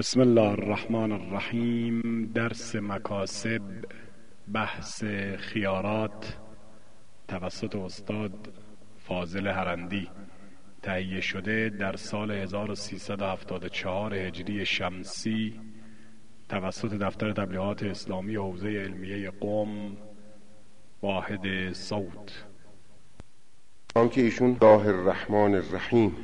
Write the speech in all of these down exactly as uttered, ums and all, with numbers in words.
بسم الله الرحمن الرحیم. درس مکاسب، بحث خیارات توسط استاد فاضل هرندی، تهیه شده در سال هزار و سیصد و هفتاد و چهار هجری شمسی توسط دفتر تبلیغات اسلامی حوزه علمیه قم، واحد صوت. آنکه ایشون الله الرحمن الرحیم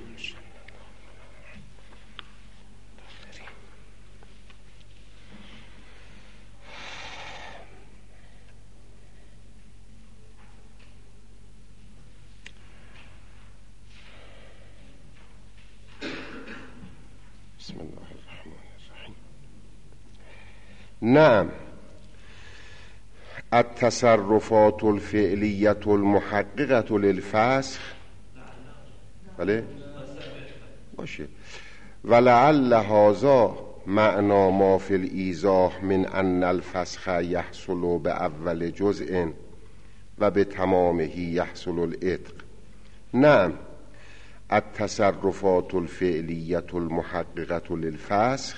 بسم الله الرحمن الرحیم. نعم، التصرفات الفعلیة المحققة للفسخ، بله باشه، ولعل هذا معنى ما في الإيضاح من أن الفسخ يحصل بأول جزء و بتمامه يحصل العتق. نعم، التصرفات الفعلیة المحققة للفسخ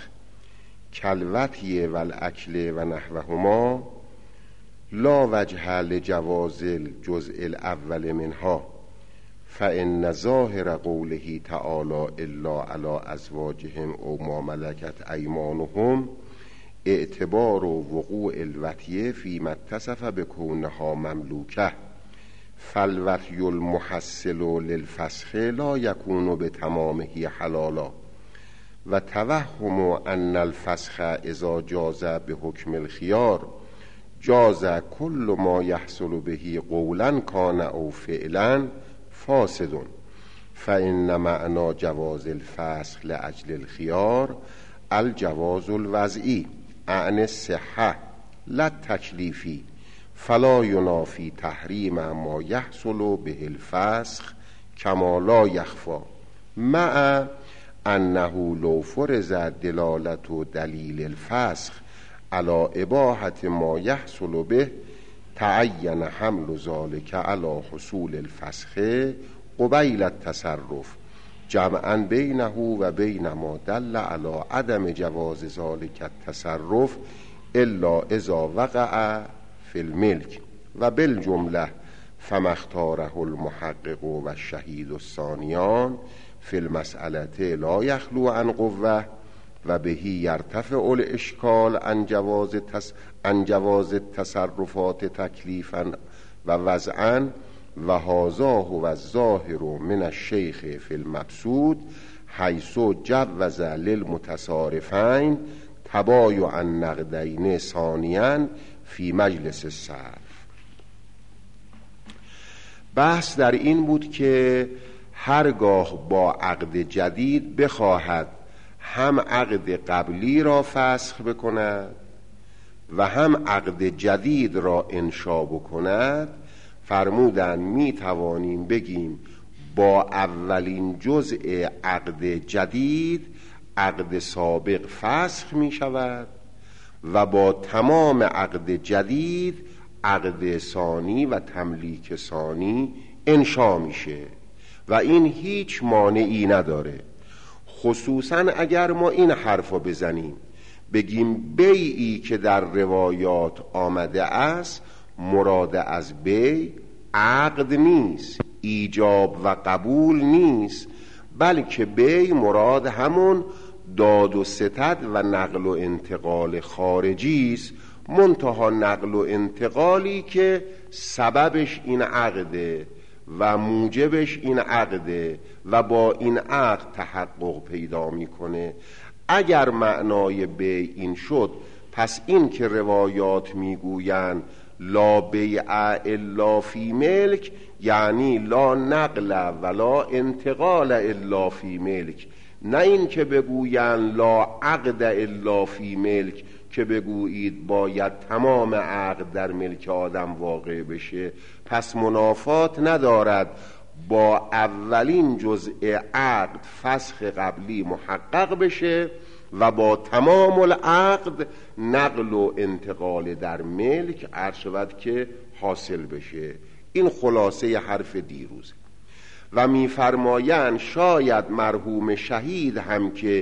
كالوطی والأكل و نحوهما لا وجه لجواز الجزء الأول منها، فإن ظاهر قوله تعالى إلا على أزواجهم أو ما ملكت أيمانهم اعتبار وقوع الوطی فيما اتصف بكونها مملوكة، فالوطی المحصل للفسخ لا يكون بتمامه حلالا، و توهم أن الفسخ إذا جاز بحكم الخيار جاز كل ما يحصل به قولا كان أو فعلا فاسد، فإن معنى جواز الفسخ لأجل الخيار الجواز الوضعي عن الصحة لا التكليفي، فلا ينافي تحريم ما يحصل به الفسخ كما لا يخفى، مع أنه لو فرض دلالة دليل الفسخ على إباحة ما يحصل به تعين حمل ذلك على حصول الفسخ قبيل التصرف، جمعا بينه وبين ما دل على عدم جواز ذلك التصرف إلا إذا وقع في الملك، وبالجملة فما اختاره المحقق والشهيد الثانيان في المسألة لا يخلو عن قوة، و بهی یرتفع الاشکال عن جواز تس... عن جواز التصرفات تکلیفا و وضعا، و هذا هو الظاهر من الشیخ فی المبسوط حیث جوز للمتصارفین تبایع النقدین ثانیا فی مجلس الصرف. بحث در این بود که هرگاه با عقد جدید بخواهد هم عقد قبلی را فسخ بکند و هم عقد جدید را انشا بکند، فرمودن می توانیم بگیم با اولین جزء عقد جدید عقد سابق فسخ می شود و با تمام عقد جدید عقد ثانی و تملیک ثانی انشا میشه و این هیچ مانعی نداره. خصوصا اگر ما این حرفا بزنیم بگیم بیعی که در روایات آمده است مراد از بیع عقد نیست، ایجاب و قبول نیست، بلکه بیع مراد همون داد و ستد و نقل و انتقال خارجی است، منتها نقل و انتقالی که سببش این عقده و موجبش این عقده و با این عقد تحقق پیدا میکنه. اگر معنای بیع این شد، پس این که روایات میگویند لا بیع الا فی ملک یعنی لا نقل ولا انتقال الا فی ملک، نه این که بگویند لا عقد الا فی ملک که بگویید باید تمام عقد در ملک آدم واقع بشه. پس منافات ندارد با اولین جزء عقد فسخ قبلی محقق بشه و با تمام العقد نقل و انتقال در ملک عرض شود که حاصل بشه. این خلاصه حرف دیروزه. و میفرمایند شاید مرحوم شهید هم که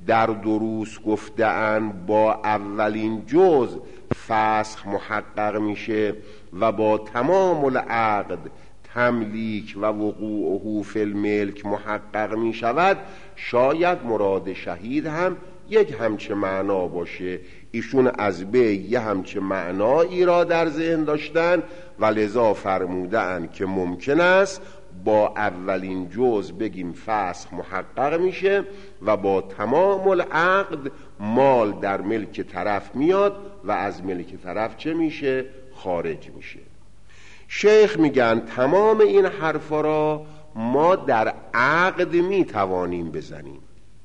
در دروس گفته‌اند با اولین جزء فسخ محقق میشه و با تمام العقد تملیک و وقوعه فی الملک محقق می شود، شاید مراد شهید هم یک همچه معنا باشه. ایشون از بی یه همچه معنایی را در ذهن داشتن و لذا فرمودن که ممکن است با اولین جزء بگیم فسخ محقق میشه و با تمام العقد مال در ملک طرف میاد و از ملک طرف چه میشه؟ خارج میشه. شیخ میگن تمام این حرفا را ما در عقد میتوانیم بزنیم،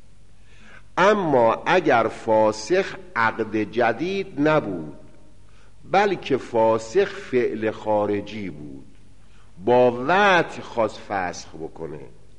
اما اگر فاسخ عقد جدید نبود بلکه فاسخ فعل خارجی بود، با وطء خواست فسخ بکنه،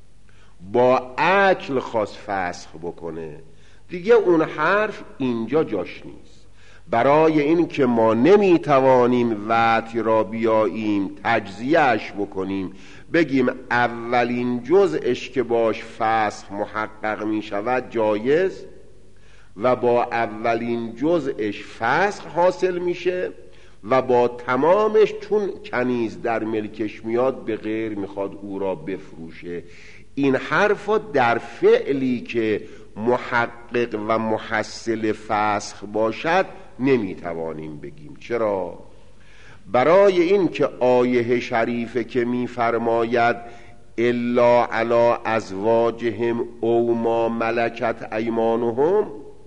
با اکل خواست فسخ بکنه، دیگه اون حرف اینجا جاش نیست. برای این که ما نمیتوانیم وطء را بیاییم تجزیهش بکنیم، بگیم اولین جزءش که باش فسخ محقق می شود جایز و با اولین جزءش فسخ حاصل میشه و با تمامش چون کنیز در ملکش میاد به غیر میخواد او را بفروشه. این حرفا در فعلی که محقق و محصل فسخ باشد نمیتوانیم بگیم. چرا؟ برای این که آیه شریفه که میفرماید الا علی ازواجهم او ما ملکت ایمانهم،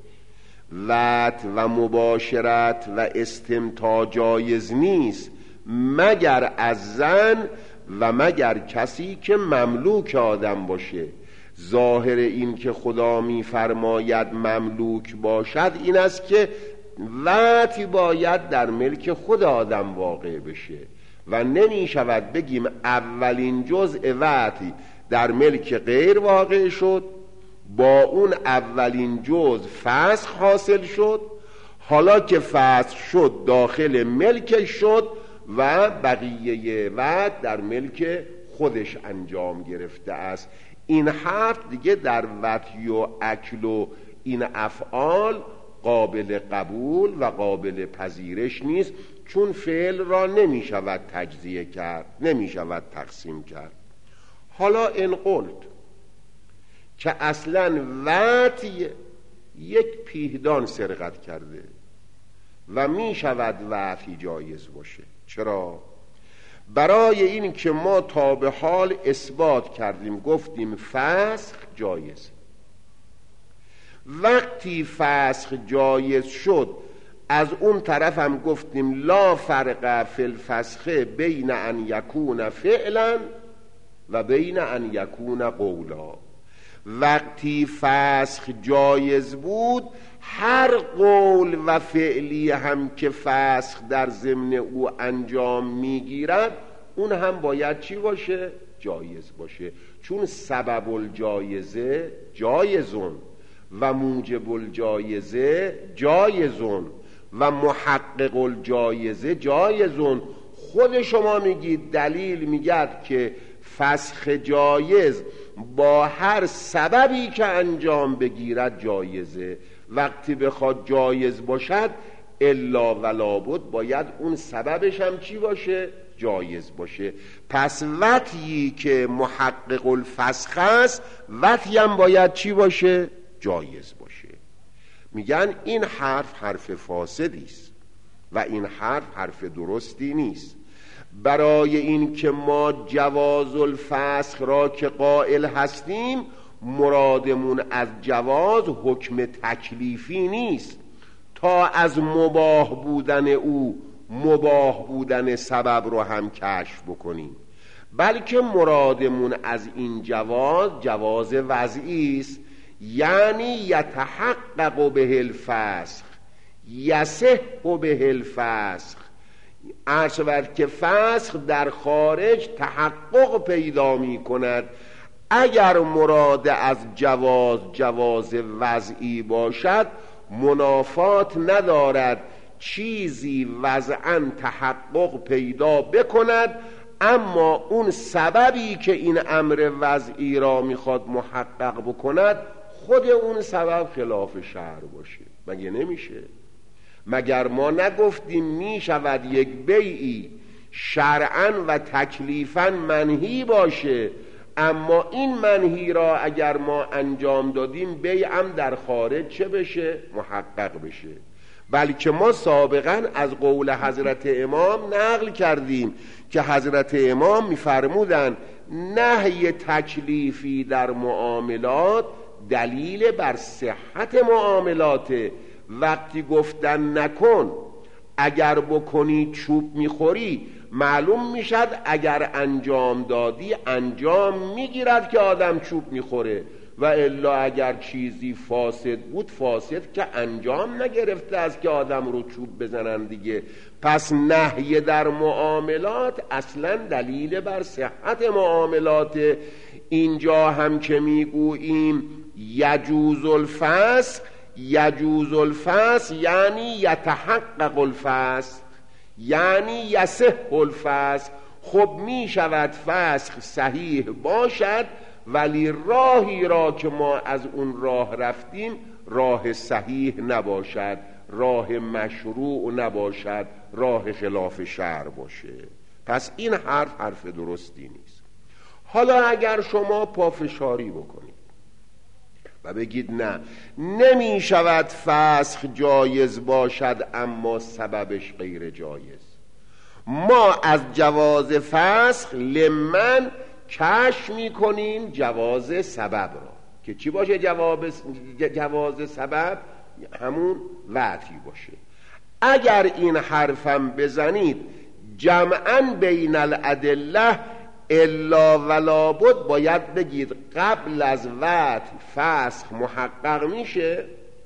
وطء و مباشرت و استمتاع جایز نیست مگر از زن و مگر کسی که مملوک آدم باشه. ظاهر این که خدا میفرماید مملوک باشد این است که وطء باید در ملک خود آدم واقع بشه و نمی شود بگیم اولین جزء وطء در ملک غیر واقع شد، با اون اولین جزء فسخ حاصل شد، حالا که فسخ شد داخل ملک شد و بقیه وطء در ملک خودش انجام گرفته است. این حرف دیگه در وطی و اکل و این افعال قابل قبول و قابل پذیرش نیست، چون فعل را نمی شود تجزیه کرد، نمی شود تقسیم کرد. حالا این قلت که اصلا وطی یک پیهدان سرقت کرده و می شود وطی جایز باشه. چرا؟ برای این که ما تا به حال اثبات کردیم، گفتیم فسخ جایز. وقتی فسخ جایز شد از اون طرف هم گفتیم لا فرق فی الفسخ بین ان یکون فعلا و بین ان یکون قولا. وقتی فسخ جایز بود هر قول و فعلی هم که فسخ در ضمن او انجام میگیرد اون هم باید چی باشه؟ جایز باشه، چون سبب الجایزه جایزون و موجب الجایزه جایزون و محقق الجایزه جایزون. خود شما میگید دلیل میگد که فسخ جایز با هر سببی که انجام بگیرد جایزه. وقتی بخواد جایز باشد الا ولا بد باید اون سببش هم چی باشه؟ جایز باشه. پس وطیی که محقق الفسخ است وطی هم باید چی باشه؟ جایز باشه. میگن این حرف حرف فاسدی است و این حرف حرف درستی نیست. برای این که ما جواز الفسخ را که قائل هستیم، مرادمون از جواز حکم تکلیفی نیست تا از مباح بودن او مباح بودن سبب رو هم کشف بکنیم، بلکه مرادمون از این جواز جواز وضعی است، یعنی یتحقق به الفسخ یصح به الفسخ. عرض شود که فسخ در خارج تحقق پیدا می کند. اگر مراد از جواز جواز وضعی باشد منافات ندارد چیزی وضعا تحقق پیدا بکند، اما اون سببی که این امر وضعی را میخواد محقق بکند خود اون سبب خلاف شرع باشه؟ مگه نمیشه؟ مگر ما نگفتیم می شود یک بیعی شرعاً و تکلیفاً منهی باشه، اما این منهی را اگر ما انجام دادیم بیعم در خارج چه بشه؟ محقق بشه. بلکه ما سابقاً از قول حضرت امام نقل کردیم که حضرت امام می‌فرمودند نهی تکلیفی در معاملات دلیل بر صحت معاملاته. وقتی گفتن نکن، اگر بکنی چوب میخوری، معلوم میشد اگر انجام دادی انجام میگیرد که آدم چوب میخوره، و الا اگر چیزی فاسد بود فاسد که انجام نگرفته از که آدم رو چوب بزنن دیگه. پس نهی در معاملات اصلا دلیل بر صحت معاملات. اینجا هم که میگوییم یجوز الفسخ، یجوز الفسخ یعنی یتحقق الفسخ، یعنی یصح الفسخ. خب می شود فسخ صحیح باشد، ولی راهی را که ما از اون راه رفتیم راه صحیح نباشد، راه مشروع نباشد، راه خلاف شرع باشه. پس این حرف حرف درستی نیست. حالا اگر شما پافشاری بکنید و بگید نه، نمی شود فسخ جایز باشد اما سببش غیر جایز، ما از جواز فسخ لمن کشف می کنیم جواز سبب را. که چی باشه جواز, جواز سبب؟ همون وعطی باشه. اگر این حرفم بزنید جمعاً بین الادله الا ولا بد، باید بگید قبل از وعد فسخ محقق میشه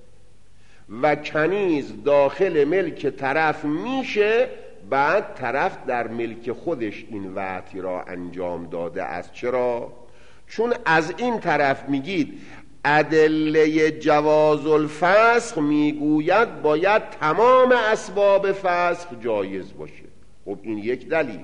و کنیز داخل ملک طرف میشه، بعد طرف در ملک خودش این وعدی را انجام داده است. چرا؟ چون از این طرف میگید ادله جواز الفسخ میگوید باید تمام اسباب فسخ جایز باشه. خب این یک دلیل.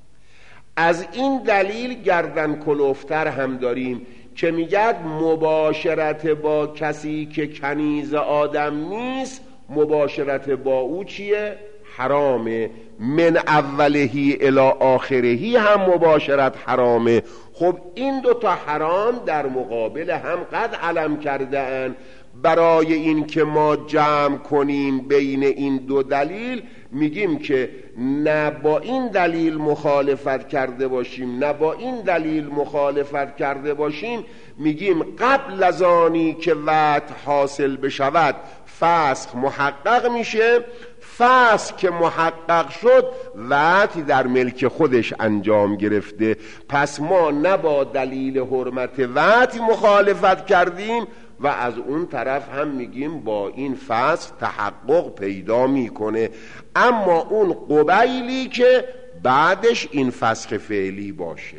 از این دلیل گردن کلوفتر هم داریم که میگد مباشرت با کسی که کنیز آدم نیست، مباشرت با او چیه؟ حرامه. من اولهی الی آخرهی هم مباشرت حرامه. خب این دو تا حرام در مقابل هم قد علم کرده اند. برای این که ما جمع کنیم بین این دو دلیل میگیم که نه با این دلیل مخالفت کرده باشیم نه با این دلیل مخالفت کرده باشیم، میگیم قبل از آنی که وعد حاصل بشود فسخ محقق میشه. فسخ که محقق شد وعد در ملک خودش انجام گرفته. پس ما نه با دلیل حرمت وعد مخالفت کردیم و از اون طرف هم میگیم با این فسخ تحقق پیدا میکنه، اما اون قبیلی که بعدش این فسخ فعلی باشه.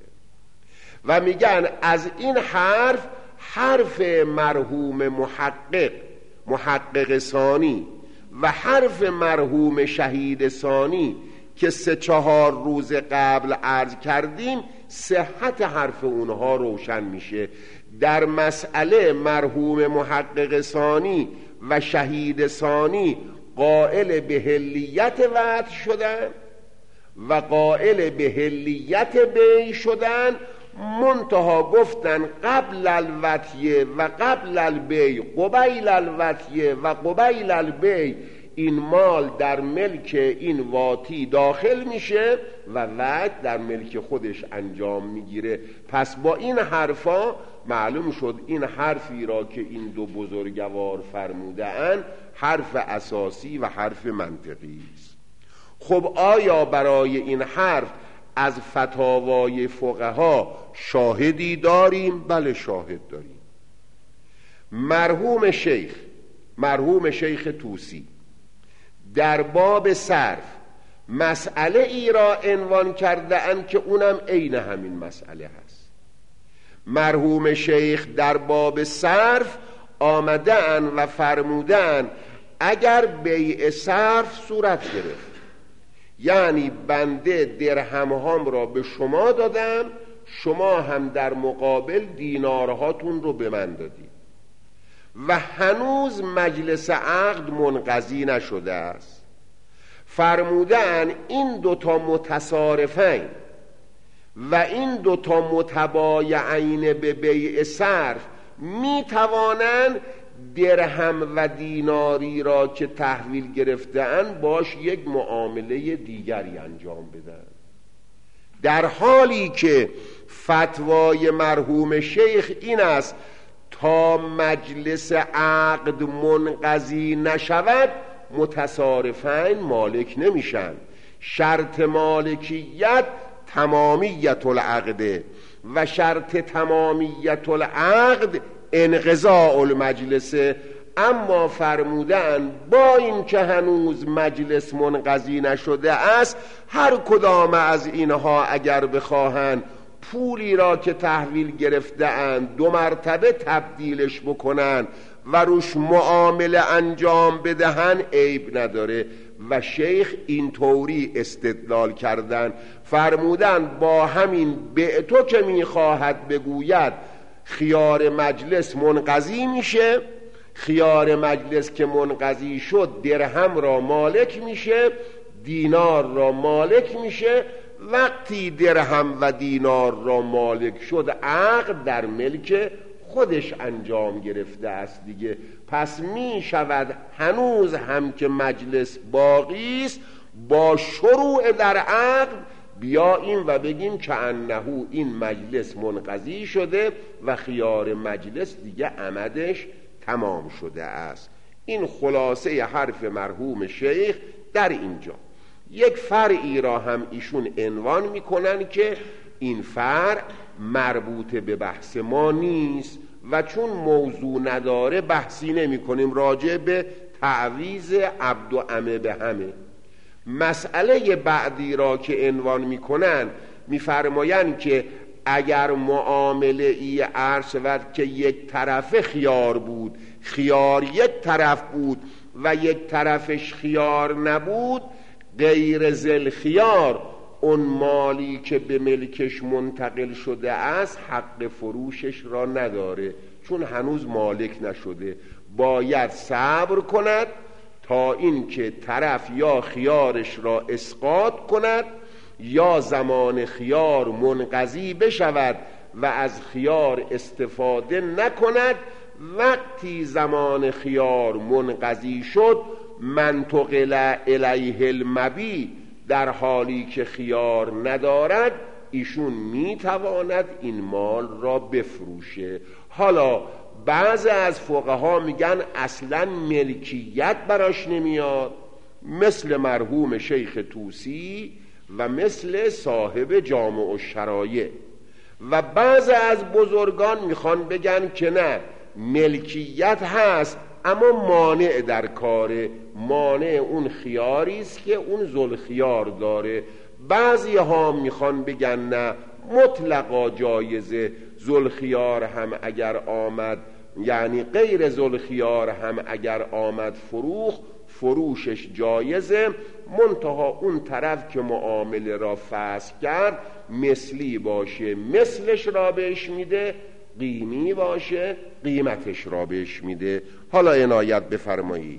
و میگن از این حرف حرف مرحوم محقق محقق ثانی و حرف مرحوم شهید ثانی که سه چهار روز قبل عرض کردیم صحت حرف اونها روشن میشه. در مسئله مرحوم محقق ثانی و شهید ثانی قائل به حلیت وعد شدن و قائل به حلیت بیع شدن، منتها گفتن قبل الوطیه و قبل البیع قبیل الوطیه و قبیل البیع این مال در ملک این واطی داخل میشه و وعد در ملک خودش انجام میگیره. پس با این حرفا معلوم شد این حرفی را که این دو بزرگوار فرموده اند حرف اساسی و حرف منطقی است. خب آیا برای این حرف از فتاوای فقها شاهدی داریم؟ بله شاهد داریم. مرحوم شیخ مرحوم شیخ طوسی در باب صرف مسئله ای را عنوان کرده اند که اونم عین همین مسئله هست. مرحوم شیخ در باب صرف آمده اند و فرموده اند اگر بیع صرف صورت گرفت، یعنی بنده درهمهام را به شما دادم، شما هم در مقابل دینارهاتون رو به من دادید، و هنوز مجلس عقد منقضی نشده است. فرمودن این دوتا متصارفین و این دوتا متبایعین به بیع صرف می توانند درهم و دیناری را که تحویل گرفته‌اند باش یک معامله دیگری انجام بدن، در حالی که فتوای مرحوم شیخ این است تا مجلس عقد منقضی نشود متصارفین مالک نمیشن. شرط مالکیت تمامیت العقد و شرط تمامیت العقد انقضاء المجلس. اما فرمودن با این که هنوز مجلس منقضی نشده است، هر کدام از اینها اگر بخواهند پولی را که تحویل گرفته اند دو مرتبه تبدیلش بکنن و روش معامله انجام بدهن عیب نداره. و شیخ اینطوری استدلال کردن، فرمودن با همین به تو که میخواهد بگوید خیار مجلس منقضی میشه، خیار مجلس که منقضی شد درهم را مالک میشه، دینار را مالک میشه. وقتی درهم و دینار را مالک شد عقد در ملک خودش انجام گرفته است دیگه. پس می شود هنوز هم که مجلس باقی است با شروع در عقد بیاییم و بگیم که انهو این مجلس منقضی شده و خیار مجلس دیگه عمدش تمام شده است. این خلاصه حرف مرحوم شیخ در اینجا. یک فرعی را هم ایشون عنوان میکنن که این فرع مربوط به بحث ما نیست و چون موضوع نداره بحثی نمی کنیم، راجع به تعویض عبد و امه به همه. مسئله بعدی را که عنوان میکنن میفرمایند که اگر معامله ای عرض شود که یک طرف خیار بود، خیار یک طرف بود و یک طرفش خیار نبود، غیر ذل خیار اون مالی که به ملکش منتقل شده است حق فروشش را نداره، چون هنوز مالک نشده. باید صبر کند تا اینکه طرف یا خیارش را اسقاط کند یا زمان خیار منقضی بشود و از خیار استفاده نکند. وقتی زمان خیار منقضی شد منتقل الیه المبی، در حالی که خیار ندارد ایشون میتواند این مال را بفروشه. حالا بعضی از فقها میگن اصلا ملکیت براش نمیاد، مثل مرحوم شیخ طوسی و مثل صاحب جامع الشرایع. و بعضی از بزرگان میخوان بگن که نه، ملکیت هست اما مانع در کاره، مانع اون خیاری است که اون ذوالخیار داره. بعضی ها میخوان بگن نه، مطلقا جایزه، ذوالخیار هم اگر آمد، یعنی غیر ذوالخیار هم اگر آمد فروخ، فروشش جایزه، منتها اون طرف که معامله را فسخ کرد مثلی باشه مثلش را بهش میده، قیمی باشه قیمتش را بهش میده. حالا عنایت بفرمایید.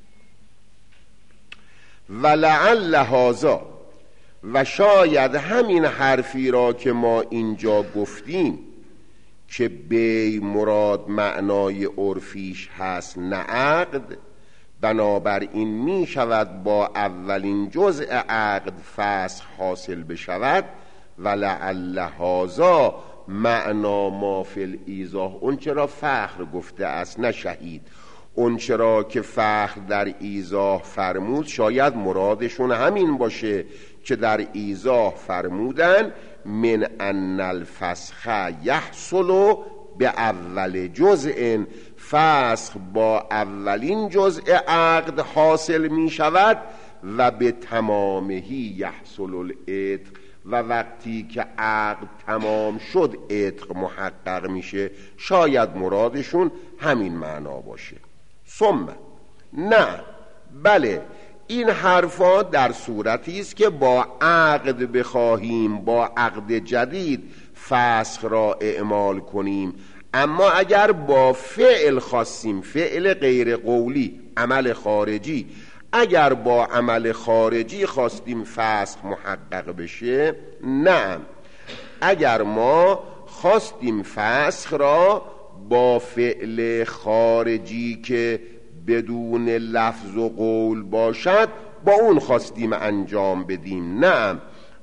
ولعل هذا، و شاید همین حرفی را که ما اینجا گفتیم که بی مراد معنای عرفیش هست نه عقد، بنابراین می شود با اولین جزء عقد فسخ حاصل بشود. ولعل هذا معنا ما فی الایضاح، اون چرا فخر گفته است نه شهید، اون چرا که فخر در ایضاح فرمود شاید مرادشون همین باشه که در ایضاح فرمودن من ان الفسخ یحصل به اول جزء، فسخ با اولین جزء عقد حاصل می شود و به تمامهی یحصل العتق، و وقتی که عقد تمام شد عتق محقق میشه. شاید مرادشون همین معنا باشه. ثم نه، بله این حرفا در صورتی است که با عقد بخواهیم با عقد جدید فسخ را اعمال کنیم. اما اگر با فعل خواستیم، فعل غیر قولی، عمل خارجی، اگر با عمل خارجی خواستیم فسخ محقق بشه، نه. اگر ما خواستیم فسخ را با فعل خارجی که بدون لفظ و قول باشد، با اون خواستیم انجام بدیم، نه.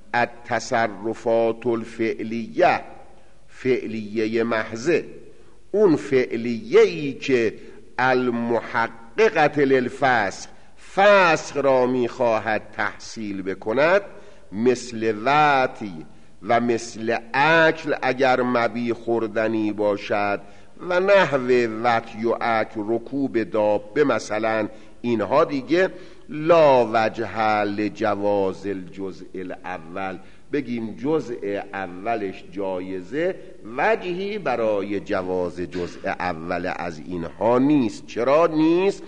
التصرفات الفعلیه، فعلیه محضه، اون فعلیه ای که المحققت للفسخ، فسخ را میخواهد تحصیل بکند، مثل وطی و مثل اکل اگر مبی خوردنی باشد و نحو وطی و اکل، رکوب دابه مثلا، اینها دیگه لا وجه لجواز الجزء الاول، بگیم جزء اولش جایزه، وجهی برای جواز جزء اول از اینها نیست. چرا نیست؟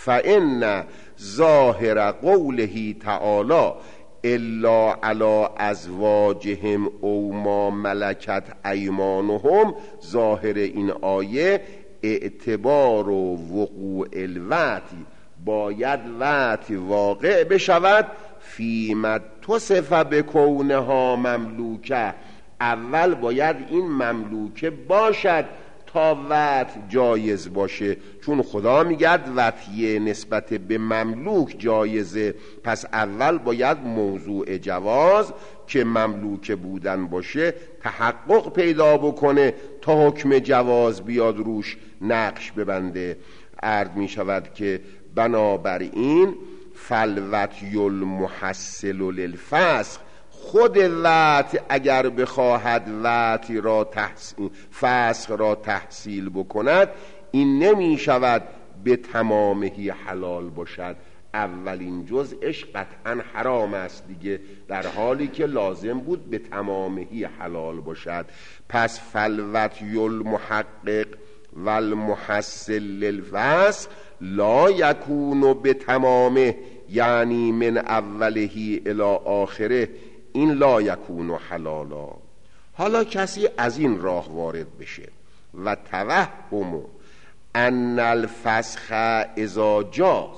فإن ظاهر قوله تعالی الا علی ازواجهم او ما ملکت ایمانهم، ظاهر این آیه اعتبار و وقوع الوطی، باید وطی واقع بشود فیما تصف بکونها مملوکه، اول باید این مملوکه باشد تا وطی جایز باشه، چون خدا میگد وطیه نسبت به مملوک جایزه، پس اول باید موضوع جواز که مملوک بودن باشه تحقق پیدا بکنه تا حکم جواز بیاد روش نقش ببنده. عرض میشود که بنابراین فالوطی المحصل للفسخ، خود وطی اگر بخواهد وطی را تحصیل، فسخ را تحصیل بکند، این نمی شود به تمامهی حلال باشد، اولین جزءش قطعا حرام است دیگه، در حالی که لازم بود به تمامهی حلال باشد. پس فالوطی المحقق و المحصل للفسخ لا یکون به تمامه، یعنی من اولهی الی آخره، این لا یکون حلالا. حالا کسی از این راه وارد بشه و توهم ان الفسخ اذا جاز،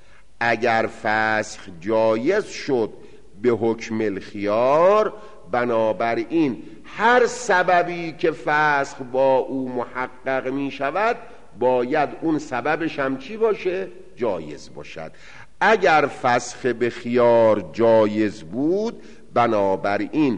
اگر فسخ جایز شد به حکم الخیار، بنابراین هر سببی که فسخ با او محقق می شود باید اون سببش هم چی باشه؟ جایز باشد. اگر فسخ به خیار جایز بود، بنابراین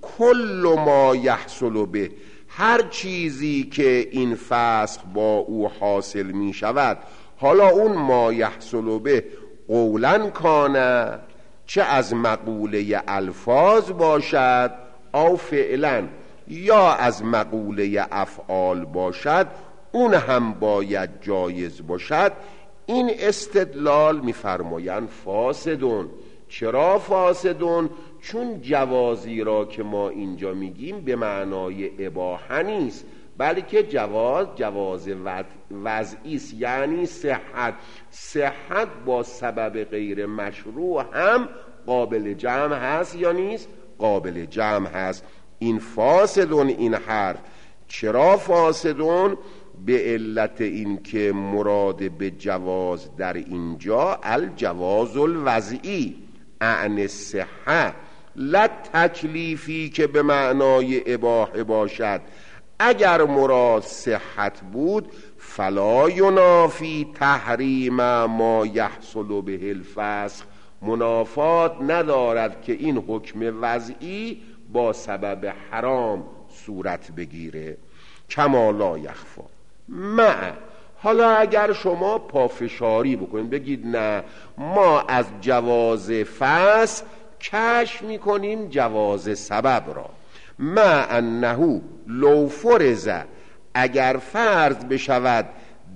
کل ما یحصل به، هر چیزی که این فسخ با او حاصل می شود، حالا اون ما یحصل به قولا کانه، چه از مقوله الفاظ باشد، او فعلا، یا از مقوله افعال باشد، اون هم باید جایز باشد. این استدلال می‌فرمایند فاسدون. چرا فاسدون؟ چون جوازی را که ما اینجا میگیم به معنای اباحه نیست، بلکه جواز جواز وضعی است، یعنی صحت. صحت با سبب غیر مشروع هم قابل جمع هست یا نیست؟ قابل جمع هست. این فاسدون، این حرف. چرا فاسدون؟ به علت این که مراد به جواز در اینجا الجواز الوضعی عن الصحه، لا تکلیفی که به معنای اباحه باشد. اگر مراد صحت بود فلا ینافی تحریم ما یحصل به الفسخ، منافات ندارد که این حکم وضعی با سبب حرام صورت بگیره. کما لا یخفا مع. حالا اگر شما پافشاری بکنید بگید نه ما از جواز فسخ کشف میکنیم جواز سبب را، مع انه لو فرض، اگر فرض بشود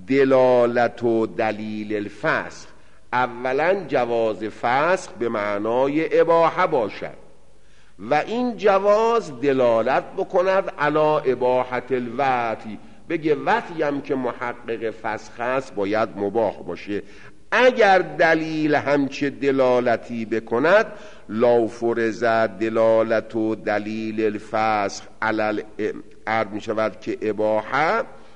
دلالت و دلیل الفسخ، اولا جواز فسخ به معنای اباحه باشد و این جواز دلالت بکند علی اباحت الوطی، بگه وطی هم که محقق فسخ است باید مباح باشه. اگر دلیل همچه دلالتی بکند، لو فرض دلالت و دلیل الفسخ علل عرض می شود که اباحه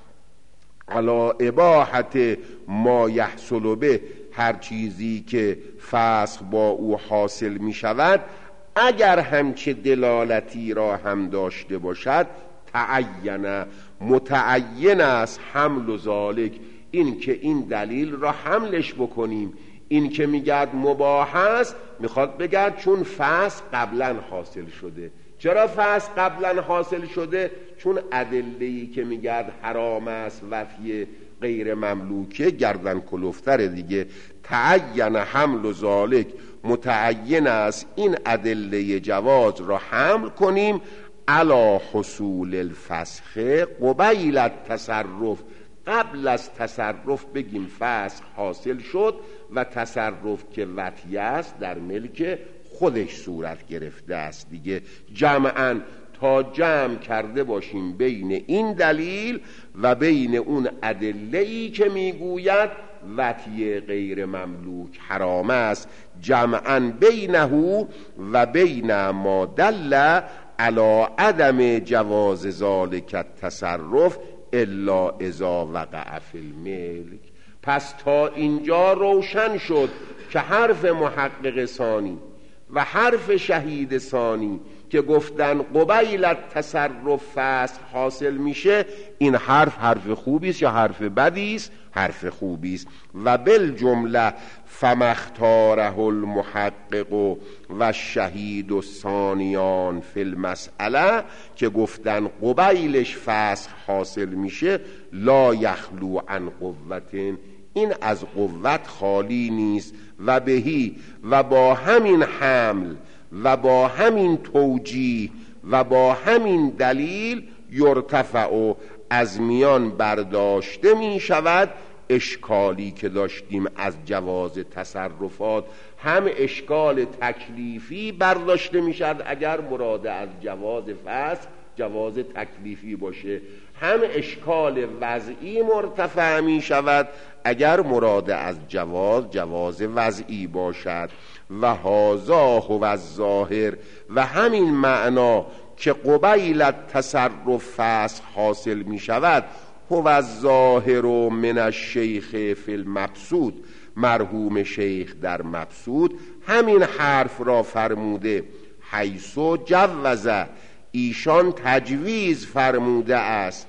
علا اباحت ما یحصل به، هر چیزی که فسخ با او حاصل می شود اگر همچه دلالتی را هم داشته باشد تعین، متعین است حمل و ذالک، این که این دلیل را حملش بکنیم. این که میگد مباح است میخواد بگد چون فسخ قبلا حاصل شده. چرا فسخ قبلا حاصل شده؟ چون ادله‌ای که میگد حرام است وفی غیر مملوکه گردن کلفتر دیگه. تعین حمل و ذالک، متعین است این ادله جواز را حمل کنیم علی حصول الفسخ قبیل التصرف، قبل از تصرف بگیم فسخ حاصل شد و تصرف که وطیه است در ملک خودش صورت گرفته است دیگه. جمعاً تا جمع کرده باشیم بین این دلیل و بین اون ادله‌ای که میگوید وطیه غیر مملوک حرام است، جمعاً بینه و بین ما دل علی عدم جواز ذالک التصرف الا اذا وقع فی الملک. پس تا اینجا روشن شد که حرف محقق ثانی و حرف شهید ثانی که گفتن قبیل التصرف فسخ حاصل میشه، این حرف حرف خوبی است یا حرف بدی است؟ حرف خوبی است. و بالجمله فمختاره المحقق و شهید و ثانیان فی المسئله، که گفتن قبیلش فسخ حاصل میشه، لا یخلو عن قوت، این از قوت خالی نیست. و بهی، و با همین حمل و با همین توجیه و با همین دلیل یرتفع، از میان برداشته می شود اشکالی که داشتیم از جواز تصرفات. هم اشکال تکلیفی برداشته می شود اگر مراد از جواز فسخ جواز تکلیفی باشه، هم اشکال وضعی مرتفع می شود اگر مراد از جواز جواز وضعی باشد. و هذا هو الظاهر، و همین معنا که قبیل التصرف فسخ حاصل می شود، هو الظاهر من الشیخ فی المبسوط، مرحوم شیخ در مبسوط همین حرف را فرموده. حیث جوزه، ایشان تجویز فرموده است،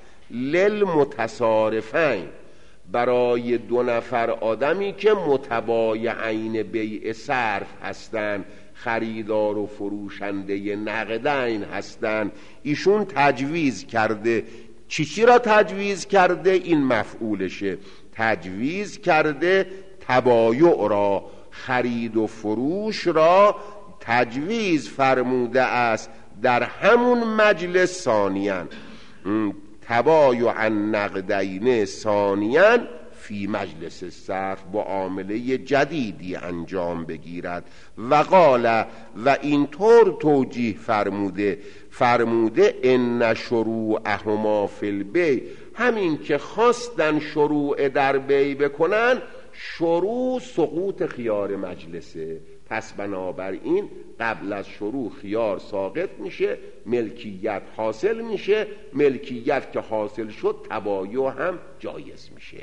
للمتصارفین، برای دو نفر آدمی که متبایعین بیع صرف هستند، خریدار و فروشنده نقدین هستند، ایشون تجویز کرده. چی چی را تجویز کرده؟ این مفعولشه. تجویز کرده تبایع را، خرید و فروش را تجویز فرموده است در همون مجلس ثانیاً، تبایع نقدین ثانیاً فی مجلس صرف، معامله جدیدی انجام بگیرد. و قال، و اینطور توجیه فرموده فرموده ان شروعهما فی البیع، همین که خواستن شروع در بیع بکنن، شروع سقوط خیار مجلسه، پس بنابراین قبل از شروع خیار ساقط میشه، ملکیت حاصل میشه، ملکیت که حاصل شد تبایع هم جایز میشه.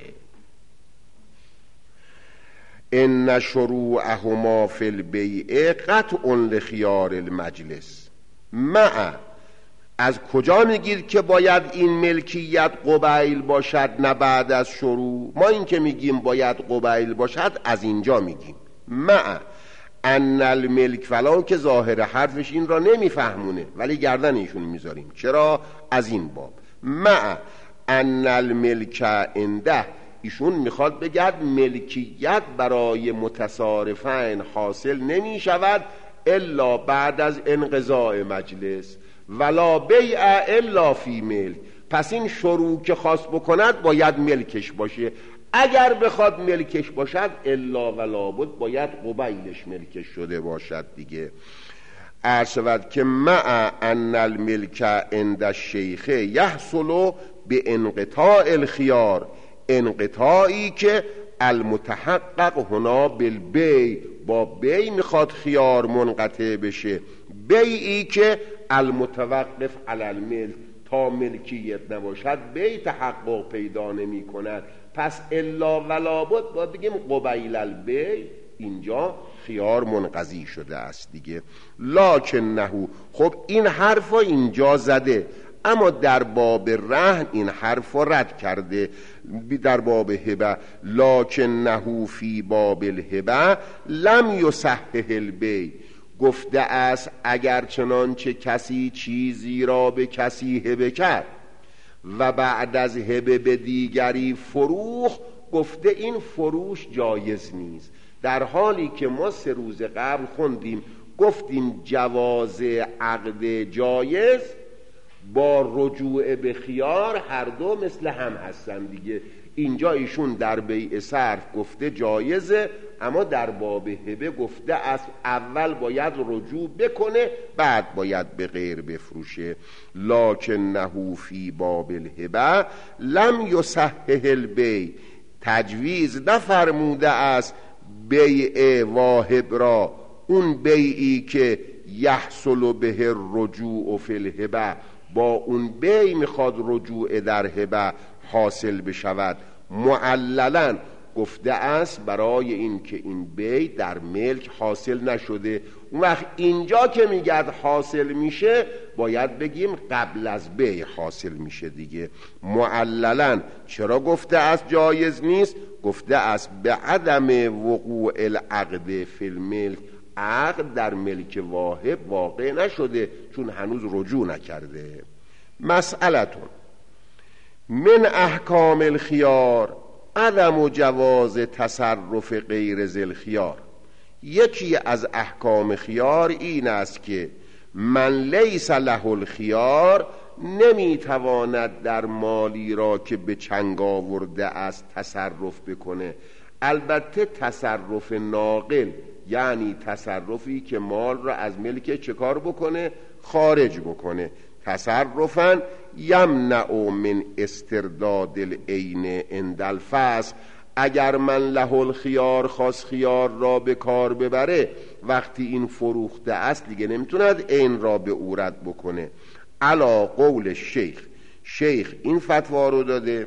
ان شروعهما فی البیع قطع لخیار المجلس. مع، از کجا میگید که باید این ملکیت قبیل باشد نه بعد از شروع؟ ما این که میگیم باید قبیل باشد از اینجا میگیم. مع ان الملک، فلان که ظاهر حرفش این را نمیفهمونه ولی گردن ایشون میذاریم. چرا؟ از این باب. مع ان الملک عنده، ایشون میخواد بگد ملکیت برای متصارفین حاصل نمی شود الا بعد از انقضاء مجلس، ولا بیع الا فی ملک. پس این شروع که خواست بکند باید ملکش باشه، اگر بخواد ملکش باشد الا ولا بد باید قبیلش ملکش شده باشد دیگه. عرض شود که مع ان الملک عند الشیخ یحصل به انقطاع الخیار، انقطاعی که المتحقق هنا بالبیع، با بیع میخواد خیار منقطع بشه، بیعی که المتوقف علی الملک، تا ملکیت نباشد بی تحقق پیدا نمی کند. پس الا ولا بد باید بگیم قبیل البی، اینجا خیار منقضی شده است دیگه. لکنه، خب این حرف اینجا زده، اما در باب رهن این حرف رد کرده. در باب هبه لکنه فی باب الهبه لم یصحح البی، گفته است اگر چنانچه کسی چیزی را به کسی هبه کرد و بعد از هبه به دیگری فروخ، گفته این فروش جایز نیست. در حالی که ما سه روز قبل خوندیم گفتیم جواز عقد جایز با رجوع به خیار هر دو مثل هم هستن دیگه. اینجا ایشون در بیع صرف گفته جایزه، اما در باب هبه گفته از اول باید رجوع بکنه بعد باید به غیر بفروشه. لکنه فی باب الهبه لم یصحح البی، تجویز نفرموده است بیع واهب را، اون بیعی که یحصل به الرجوع فی الهبه، با اون بیع میخواد رجوع در هبه حاصل بشود. معللا گفته است برای این که این بیع در ملک حاصل نشده. اون وقت اینجا که میگه حاصل میشه باید بگیم قبل از بیع حاصل میشه دیگه. معللا چرا گفته است جایز نیست؟ گفته است به عدم وقوع العقد فی الملک، عقد در ملک واهب واقع نشده چون هنوز رجوع نکرده. مسئلتون من احکام الخیار عدم جواز تصرف غیر ذی الخیار، یکی از احکام خیار این است که من لیس له الخیار نمیتواند در مالی را که به چنگ آورده است تصرف بکنه. البته تصرف ناقل یعنی تصرفی که مال را از ملک چه کار بکنه؟ خارج بکنه. تصرفاً یمنع من استرداد العین عند الفسخ، اگر من له الخیار خواست خیار را به کار ببره وقتی این فروخته است دیگه نمیتوند عین را به او رد بکنه. علا قول شیخ، شیخ این فتوا رو داده.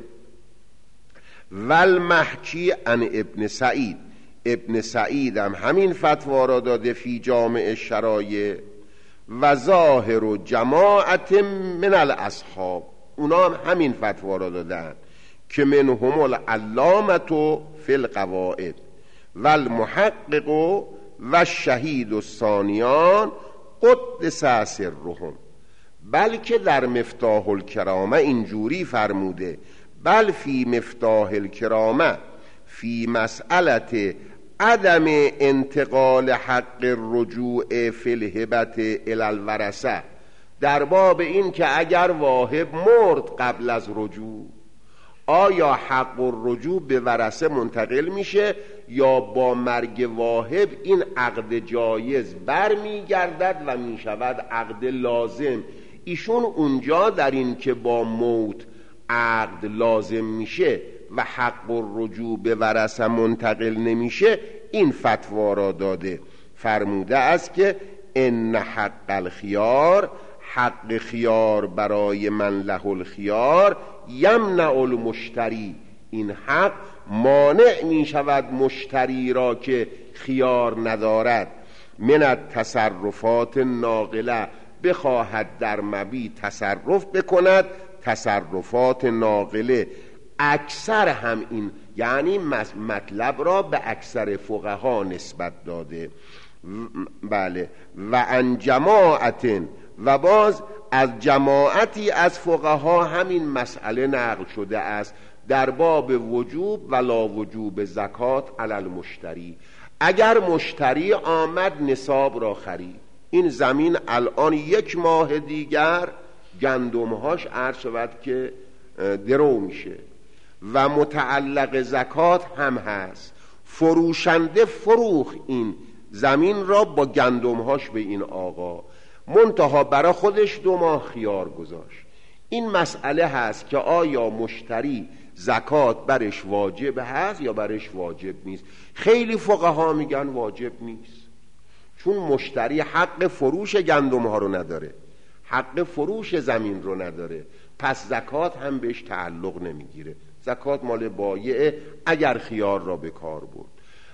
والمحکی عن ابن سعید، ابن سعید هم همین فتوا را داده فی جامع شرایع. و ظاهر و جماعت من الاصحاب، اونا هم همین فتوا را دادن که منهم العلامة فی القواعد و المحقق و الشهید الثانیان قدس سرهم، بلکه در مفتاح الکرامه اینجوری فرموده بل فی مفتاح الکرامه فی مسئلت عدم انتقال حق الرجوع فی الهبة الی الورثه، در باب این که اگر واهب مرد قبل از رجوع آیا حق الرجوع به ورثه منتقل میشه یا با مرگ واهب این عقد جایز برمیگردد و میشود عقد لازم. ایشون اونجا در این که با موت عقد لازم میشه و حق الرجوع به ورثه منتقل نمیشه این فتوا را داده. فرموده است که ان حق الخیار، حق خیار برای من له الخیار یمنع المشتری، این حق مانع می شود مشتری را که خیار ندارد من التصرفات ناقله، بخواهد در مبی تصرف بکند تصرفات ناقله. اکثر هم این یعنی مطلب را به اکثر فقها نسبت داده. بله. و عن جماعت، و باز از جماعتی از فقها همین مسئله نقل شده است در باب وجوب ولا وجوب زکات علی المشتری. اگر مشتری آمد نصاب را خرید، این زمین الان یک ماه دیگر گندمهاش عرض شود که درو میشه و متعلق زکات هم هست، فروشنده فروخ این زمین را با گندمهاش به این آقا، منتها برای خودش دو ماه خیار گذاشت. این مسئله هست که آیا مشتری زکات برش واجب هست یا برش واجب نیست. خیلی فقها میگن واجب نیست، چون مشتری حق فروش گندم ها رو نداره، حق فروش زمین رو نداره، پس زکات هم بهش تعلق نمیگیره. زکات مال بایعه اگر خیار را به کار برد.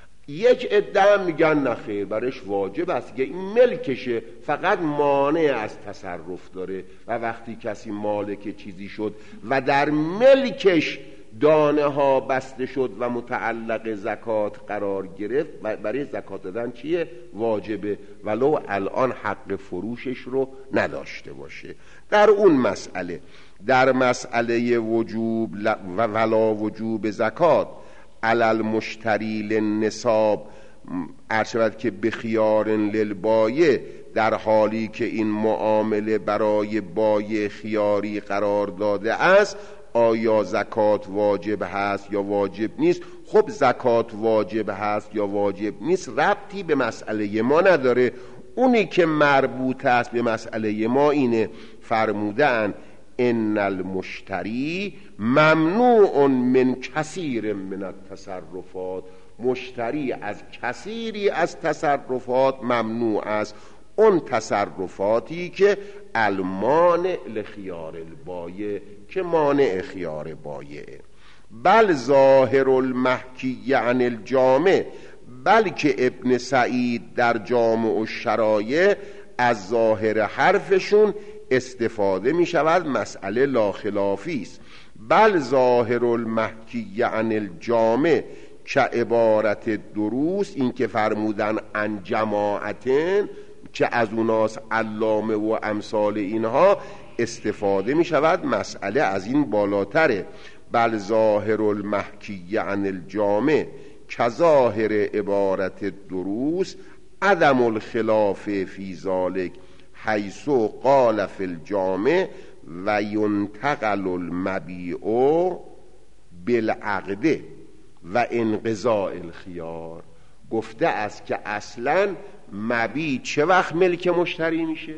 یک عده هم میگن نخیر، برش واجب است که این ملکشه، فقط مانع از تصرف داره و وقتی کسی مالک چیزی شد و در ملکش دانه ها بسته شد و متعلق زکات قرار گرفت، برای زکات دادن چیه؟ واجبه، ولو الان حق فروشش رو نداشته باشه. در اون مسئله، در مسئله وجوب و ولا وجوب زکات علی المشتری للنصاب، ارشد که بخیار للبایع، در حالی که این معامله برای بایع خیاری قرار داده است، آیا زکات واجب هست یا واجب نیست؟ خب زکات واجب هست یا واجب نیست ربطی به مسئله ما نداره. اونی که مربوط است به مسئله ما اینه، فرمودن ان المشتری ممنوع من کثیر من التصرفات، مشتری از کثیری از تصرفات ممنوع است، اون تصرفاتی که المانع لخیار البایع، که مانع خیار بایع. بل ظاهر المحکی عن الجامع، بلکه ابن سعید در جامع الشرایع از ظاهر حرفشون استفاده می شود، مسئله لا خلافی است. بل ظاهر المحکی عن الجامع که عبارت دروس، این که فرمودن عن جماعتن، که از اوناس علامه و امثال اینها استفاده می شود، مسئله از این بالاتره. بل ظاهر المحکی عن الجامع که ظاهر عبارت دروس عدم الخلاف فی ذالک حیث قال فی الجامع و ینتقل المبیع بالعقد و انقضاء الخیار. گفته است که اصلا مبیع چه وقت ملک مشتری میشه؟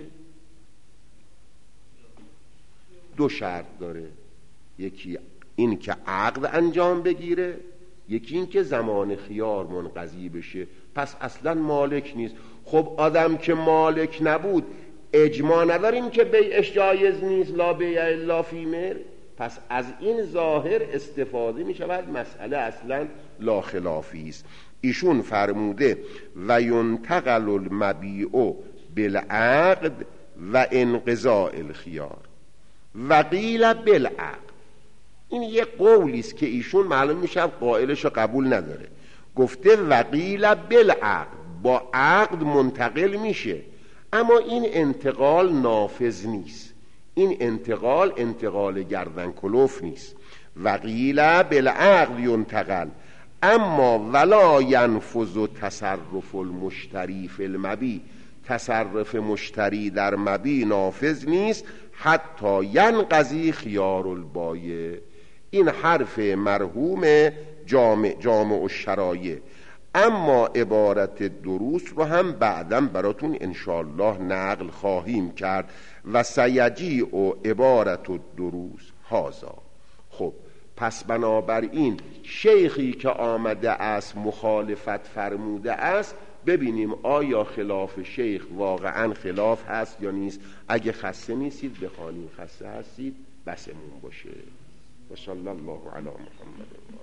دو شرط داره، یکی این که عقد انجام بگیره، یکی این که زمان خیار منقضی بشه. پس اصلا مالک نیست. خب آدم که مالک نبود، اجماع نداریم که بیعش جایز نیست، لا بیع الا فی ملک. پس از این ظاهر استفاده می شود، مسئله اصلا لا خلافی است. ایشون فرموده و ینتقل المبیع بالعقد و انقضاء الخیار و قیل بالعقد. این یه قولی است که ایشون معلوم میشه قائلش رو قبول نداره. گفته و قیل بالعقد، با عقد منتقل میشه، اما این انتقال نافذ نیست، این انتقال انتقال گردن کلوف نیست. و قیل بالعقد ینتقل اما ولا ینفذ تصرف المشتری فی المبیع، تصرف مشتری در مبیع نافذ نیست حتی ینقضی خیار البایع. این حرف مرحوم جامع جامع الشرایع. اما عبارت دروس رو هم بعداً براتون انشاءالله نقل خواهیم کرد و سیجیع و عبارت الدروس هازا. خب پس بنابراین شیخی که آمده است مخالفت فرموده است، ببینیم آیا خلاف شیخ واقعا خلاف هست یا نیست. اگه خسته نیستید بخوانید، خسته هستید بسمون باشه. و صلی الله علی محمد.